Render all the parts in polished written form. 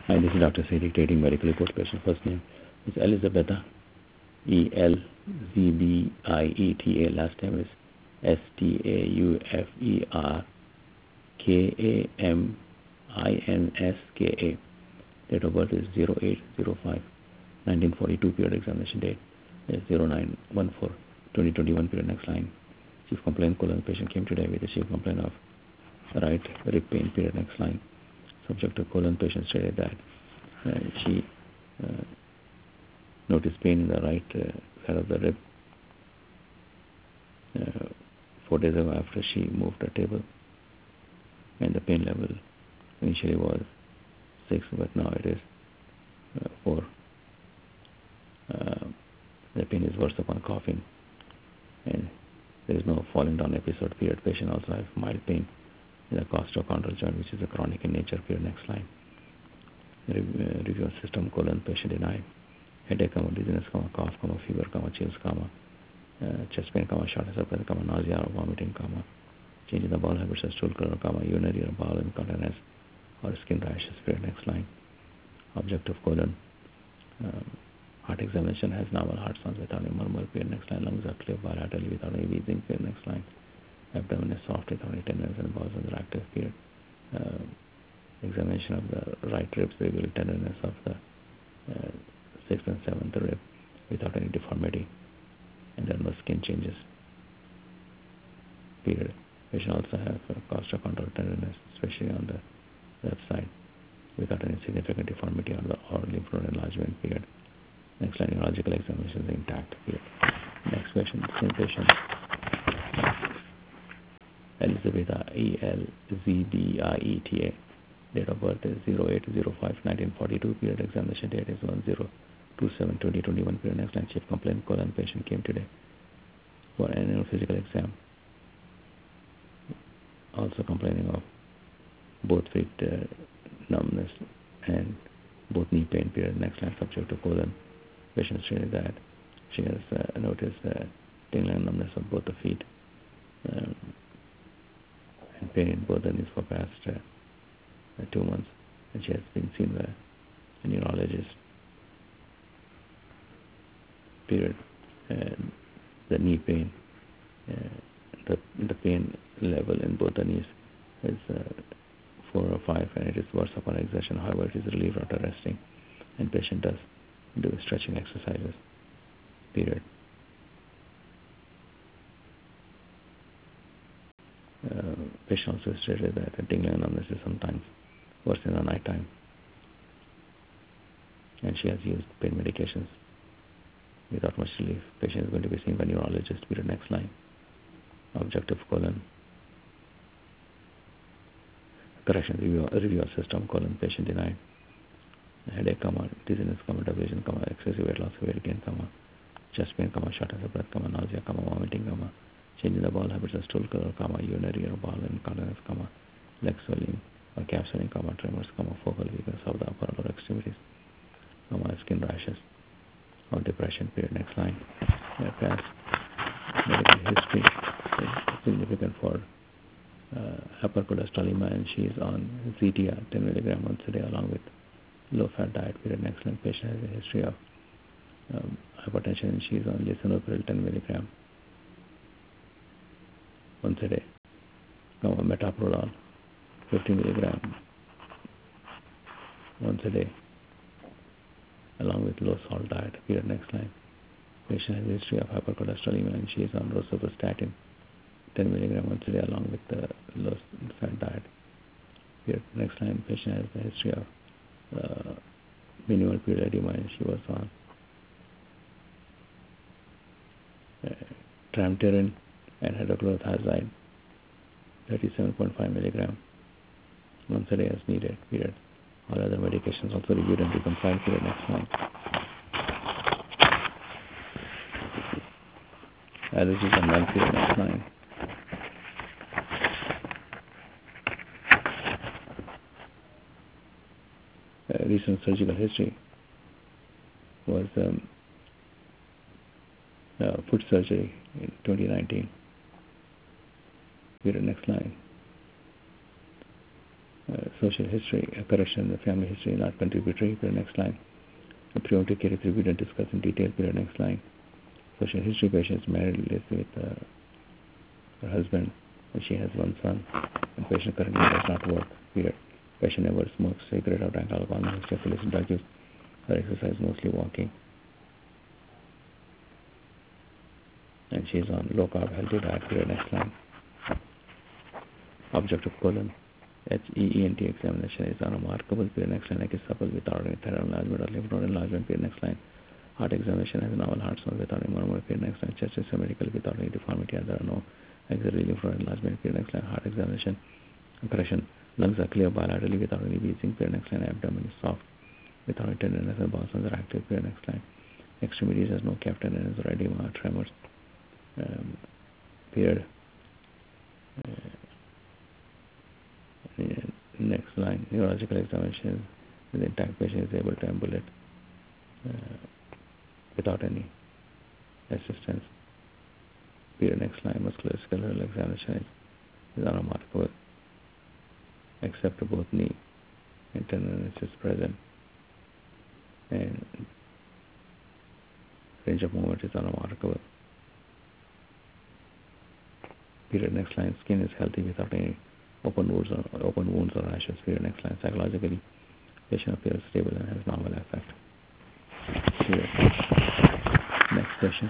Hi, this is Dr. Siri, Trading Medical Report. Patient first name is Elizabetha, Elzbieta. Last name is Stauferkaminska. Date of birth is 08/05/1942. Period examination date is 09/14/2021. Period next line. Chief complaint colon. Patient came today with a chief complaint of right rib pain. Period next line. Subject to colon. Patient stated that she noticed pain in the right side of the rib 4 days ago after she moved the table, and the pain level initially was 6, but now it is 4. The pain is worse upon coughing, and there is no falling down episode. Period. Patient also has mild pain in the costochondral joint, which is a chronic in nature. Period. Next line. Review system colon. Patient denied headache, dizziness, cough, fever, chills, chest pain, shortness of breath, nausea or vomiting, change in the bowel habits, stool color, urinary or bowel incontinence or skin rashes. Period. Next line. Objective colon. Heart examination has normal heart sounds without any murmur. Period. Next line. Lungs are clear bilaterally without any wheezing. Period. Next line. Abdomen is soft without any tenderness and bowels are active. Period. Examination of the right ribs reveal tenderness of the 6th and 7th rib without any deformity, and there are no skin changes. Period. Patient also have costochondral tenderness, especially on the left side, without any significant deformity or lymph node enlargement. Period. Next line. Neurological examination is intact. Period. Next question. Same patient. Elizabetha, Elzbieta. Date of birth is 08/05/1942. Period. Examination date is 10/27/2021. Period. Next line. Chief complaint colon. Patient came today for annual physical exam, also complaining of both feet numbness and both knee pain. Period. Next line. Subject to colon. Patient stated that she has noticed tingling and numbness of both the feet and pain in both the knees for past 2 months, and she has been seen by a neurologist. Period. And the knee pain, the pain level in both the knees is 4 or 5, and it is worse upon exertion. However, it is relieved after resting, and patient does do stretching exercises. Period. Patient also stated that tingling and numbness is sometimes worse in the night time, and she has used pain medications without much relief. Patient is going to be seen by neurologist. Period. Next line. Objective colon. Correction. Review of system colon. Patient denied headache, dizziness, depression, excessive weight loss, weight gain, chest pain, shortness of breath, nausea, vomiting, change in the bowel habits, stool color, urinary or bowel incontinence, leg swelling or calf swelling, tremors, focal weakness of the upper or lower extremities, skin rashes or depression. Period. Next line. Past medical history is significant for hypercholesterolemia, and she is on ZTR 10 mg once a day along with low-fat diet. Period. Next line. Patient has a history of hypertension, and she is on lisinopril 10 mg once a day. Metoprolol 50 mg once a day along with low-salt diet. Period. Next line. Patient has a history of hypercholesterolemia, and she is on rosuvastatin 10 mg once a day along with the low-fat diet. Period. Next line. Patient has a history of minimal period edema, and she was on tramterin and hydrochlorothiazide 37.5 mg once a day as needed. Period. All other medications also reviewed and reconciled. Period. Next line. Allergies and none. Period. Next line. Recent surgical history was foot surgery in 2019. Period. Next line. Social history, correction, the family history not contributory. Period. Next line. The preemptive care is reviewed and discussed in detail. Period. Next line. Social history patient is married, lives with her husband, and she has one son. And patient currently does not work. Period. Patient never smokes cigarette or drank alcohol, no history of illicit drug use. Her exercise mostly walking. And she is on low carb healthy diet. Period. Next line. Objective colon. HEENT examination is unremarkable. Period. Next line. Like is supple without any thyroid enlargement or lymph node enlargement. Period. Next line. Heart examination has a normal heart sound without any murmur. Period. Next line. Chest is symmetrical without any deformity and there are no axillary lymph node enlargement. Period. Next line. Heart examination. Correction. Lungs are clear bilaterally without any wheezing. Period. Next line. Abdomen is soft without any tenderness and bowel sounds are active. Period. Next line. Extremities has no cleft tenderness or edema or tremors. Period. Next line. Neurological examination. The intact patient is able to ambulate without any assistance. Period. Next line. Musculoskeletal examination is unremarkable, except both knee and tenderness is present, and range of movement is unremarkable. Period. Next line. Skin is healthy without any open wounds or rashes. Period. Next line. Psychologically, patient appears stable and has normal affect. Period. Next patient.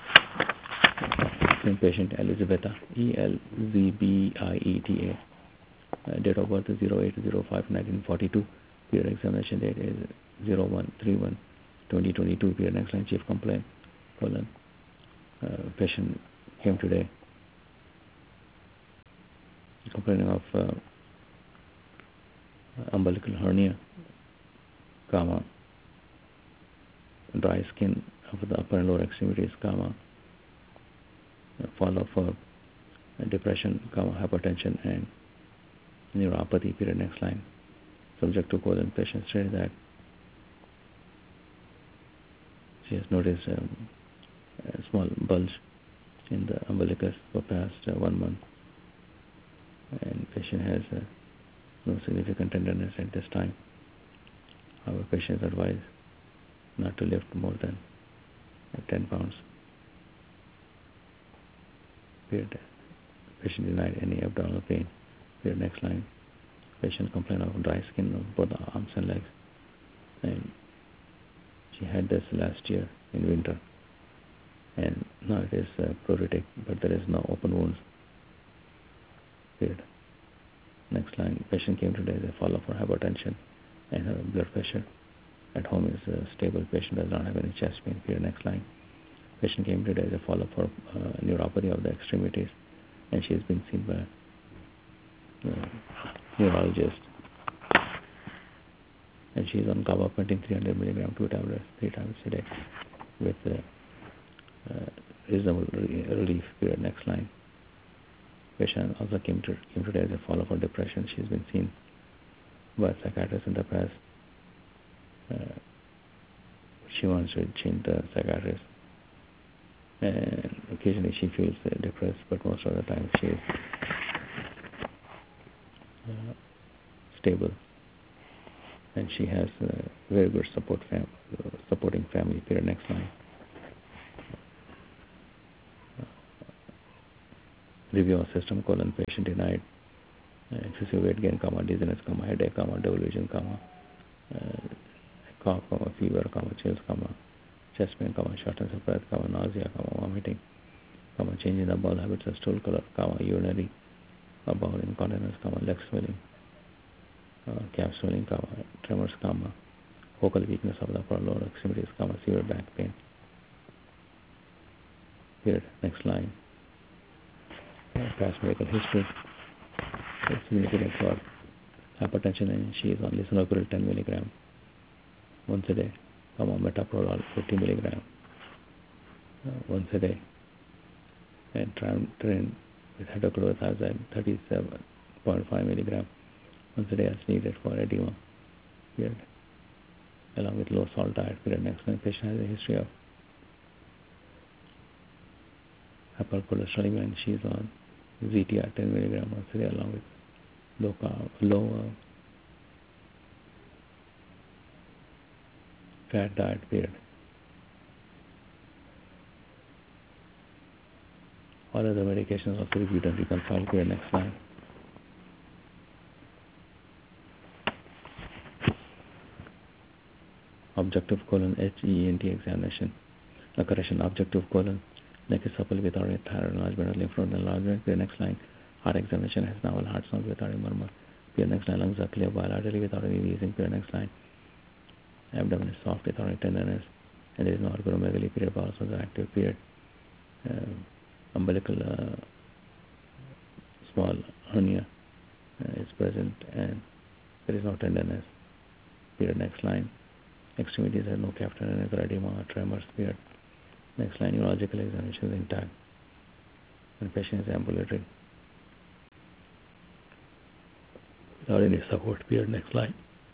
Same patient, Elizabetha, Elzbieta. Date of birth is 08/05/1942. Period. Examination date is 01/31/2022. Period. Next line. Chief complaint. Colon. Patient came today complaining of umbilical hernia, comma, dry skin of the upper and lower extremities, comma, follow for depression, comma, hypertension and neuropathy. Period. Next line. Subject to colon. Patient stated that she has noticed a small bulge in the umbilicus for past 1 month, and patient has no significant tenderness at this time. However, patient is advised not to lift more than 10 pounds. Period. Patient denied any abdominal pain. Period. Next line. Patient complained of dry skin of both the arms and legs, and she had this last year in winter, and now it is pruritic, but there is no open wounds. Period. Next line. Patient came today as a follow-up for hypertension, and her blood pressure at home is stable. Patient does not have any chest pain. Period. Next line. Patient came today as a follow-up for neuropathy of the extremities, and she has been seen by a neurologist, and she is on gabapentin 300 milligram 2 tablets 3 times a day with reasonable relief. Period. Next line. Patient also came today as a follow-up for depression. She has been seen by a psychiatrist in the past. She wants to change the psychiatrist, and occasionally she feels depressed, but most of the time she is stable, and she has very good supporting family. Period. Next line. Review of system. Colon. Patient denied excessive weight gain, comma, dizziness, comma, headache, comma, double vision, comma, cough, comma, fever, comma, chills, comma, chest pain, comma, shortness of breath, comma, nausea, comma, vomiting, comma, change in the bowel habits of stool color, comma, urinary or bowel incontinence, comma, leg swelling, calf swelling, comma, tremors, comma, focal weakness of the upper and lower extremities, comma, severe back pain. Period. Next line. Past medical history. It's significant for hypertension, and she is on lisinopril 10 milligram once a day, comma, metoprolol 50 milligram once a day, and trimethoprim with hydrochlorothiazide 37.5 milligram once a day as needed for edema. Period. Along with low salt diet. Period. Next line. Patient has a history of hypercholesterolemia, and she is on ZTR 10 milligram once a day along with low fat diet period. All other medications also reviewed and reconciled period. Next line. Objective colon HENT examination. Correction. Objective colon neck is supple without a thyroid enlargement or lymph node enlargement. Period. Next line. Heart examination has novel heart sounds without a murmur. Period. Next line. Lungs are clear bilaterally without any wheezing. Period. Next line. Abdomen is soft without any tenderness, and there is no organomegaly. Period. Bowel sounds are active. Period. Umbilical small hernia is present, and there is no tenderness. Period. Next line. Extremities have no captain or edema or tremors. Period. Next line. Neurological examination is intact, and patient is ambulatory without any support. Period. Next line.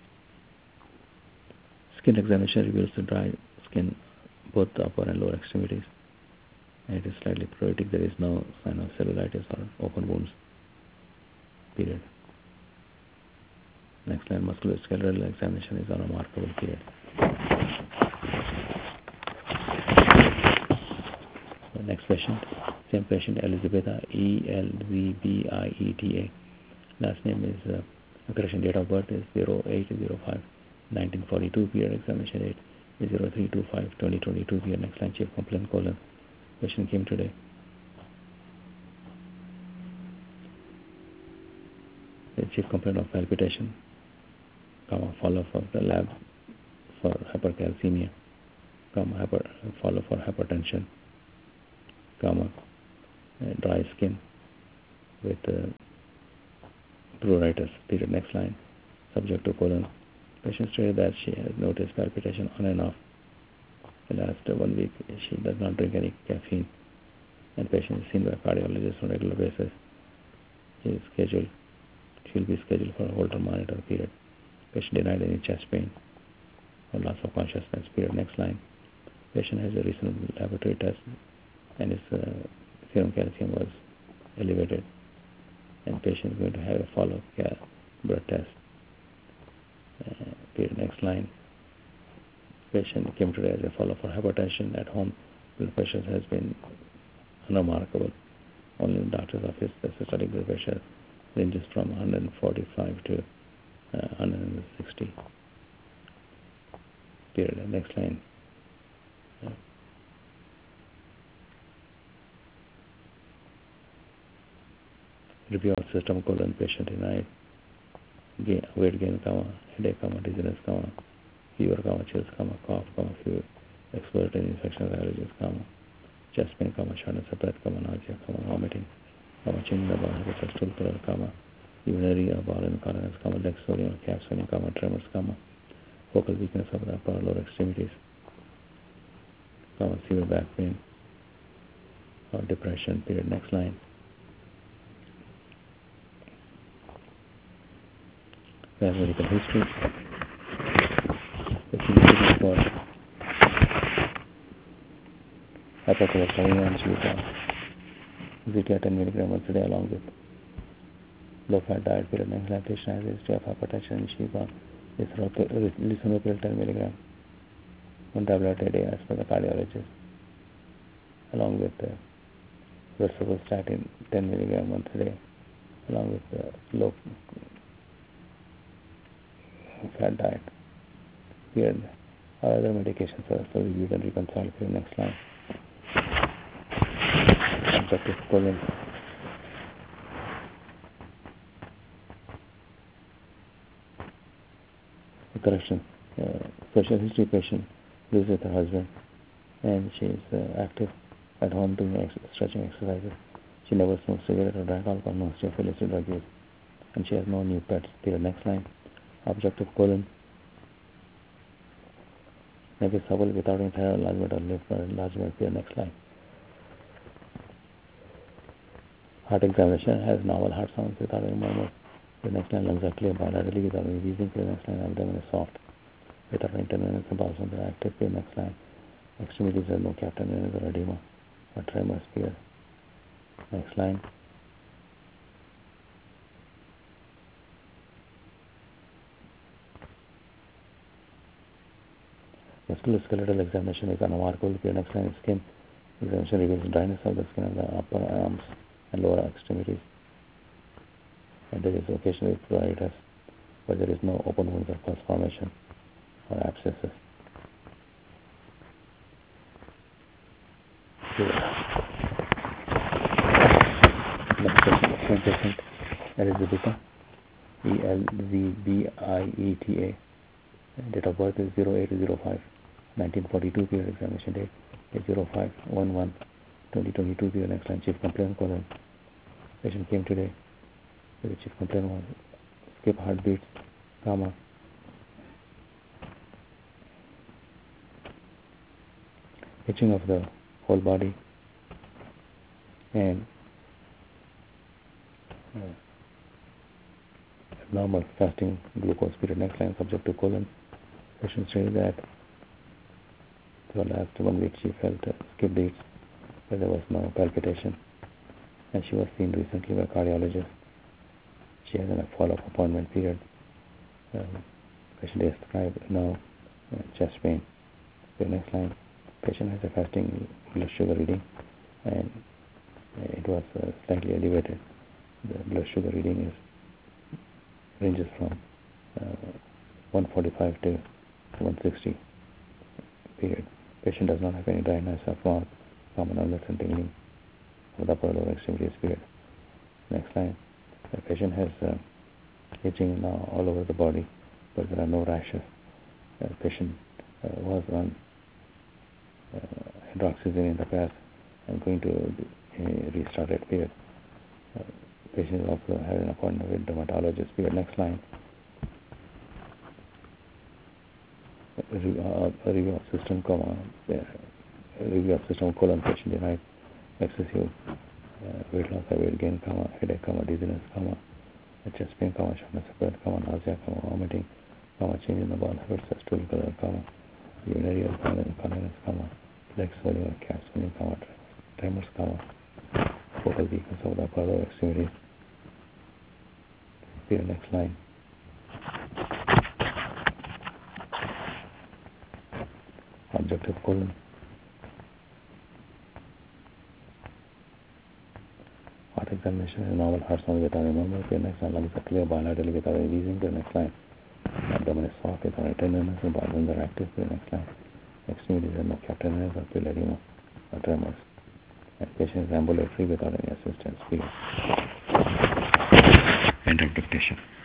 Skin examination reveals the dry skin, both the upper and lower extremities, and it is slightly pruritic. There is no sign of cellulitis or open wounds. Period. Next line. Musculoskeletal examination is unremarkable. Period. The next patient, same patient, Elizabetha, Elzbieta. Last name is correction. Date of birth is 08/05/1942. Period. Examination date is 03/25/2022. Period. Next line. Chief complaint colon. Patient came today. The chief complaint of palpitation, follow for the lab for hypercalcemia, follow for hypertension, dry skin with pruritus. Period. Next line. Subject to colon. Patient stated that she has noticed palpitation on and off. The last 1 week she does not drink any caffeine, and patient is seen by a cardiologist on a regular basis. She will be scheduled for a Holter monitor. Period. Patient denied any chest pain or loss of consciousness. Period. Next line. Patient has a recent laboratory test, and his serum calcium was elevated, and patient is going to have a follow-up blood test. Period. Next line. Patient came today as a follow-up for hypertension. At home, blood pressure has been unremarkable. Only in the doctor's office, the systolic blood pressure ranges from 145 to 160. Period. Next line. Review of system colon. Patient denied weight gain, headache, dizziness, fever, chills, cough, fever, expiratory infections, allergies, chest pain, shortness of breath, nausea, vomiting, change in the bowel habits, stool color, urinary bowel incontinence, leg swelling, calf swelling, tremors, focal weakness of the upper or lower extremities, severe back pain or depression. Period. Next line. We have medical history. The significance for hypercholesterolemia and Zetia 10 mg once a day along with low fat diet. Period. Next line. Patient has a history of hypertension and Shiva is lisinopril 10 mg, 1 tablet a day as per the cardiologist, along with rosuvastatin 10 mg once a day, along with low fat diet. Period. All other medications are also reviewed and reconciled. Period. Next line. Objective colon. Correction. Social history patient lives with her husband, and she is active at home doing stretching exercises. She never smoked cigarette or drank alcohol, no history of illicit drug use, and she has no new pets. Period. Next line. Objective colon. Neck is supple without any thyroid enlargement or lymph node enlargement. Period. Next line. Heart examination has novel heart sounds without any murmur. The next line. Lungs are clear bilaterally without any wheezing. The next line. Abdomen is soft without any tenderness. The bowel sounds are active. The next line. Extremities have no captain or edema or tremors. Period. Next line. Musculoskeletal examination is unremarkable. Period. Next line, skin examination reveals dryness of the skin on the upper arms and lower extremities. And there is occasionally pruritus, but there is no open wounds or pus formation or abscesses. Next patient, Elizabetha, Elzbieta. Date of birth is 0805, 1942. Period. Examination date is 05/11/2022. Period. Next line, chief complaint colon. Patient came today. The chief complaint was skip heartbeats, comma, itching of the whole body, and abnormal fasting glucose. Period. Next line, subject to colon. Patient says that for the last 1 week she felt skip beats, but there was no palpitation, and she was seen recently by a cardiologist. She has a follow-up appointment. Period. Patient described now chest pain. The next line, patient has a fasting blood sugar reading, and it was slightly elevated. The blood sugar reading ranges from 145 to 160. Period. Patient does not have any dryness of mouth, common numbness and tingling of the upper lower extremities. Period. Next line, the patient has itching now all over the body, but there are no rashes. The patient was on hydroxyzine in the past and going to restart it. Period. Patient also had an appointment with dermatologist. Period. Next line, review of system, review of system colon. Patient denied excessive weight loss or weight gain, headache, dizziness, chest pain, shortness of breath, nausea, vomiting, change in the bowel habits, stool color, urinary incontinence, leg swelling or calf swelling, tremors, focal weakness of the upper lower extremities. Period. Next line. Objective colon. Heart examination is normal. Heart sound without any normal. Period. Next line, lungs are clear bilaterally without any wheezing. Period. Next line, abdomen is soft without any tenderness and bowel are active. Period. Next line, extremities have no captainess or edema or tremors. And patient is ambulatory without any assistance. Period. End of dictation.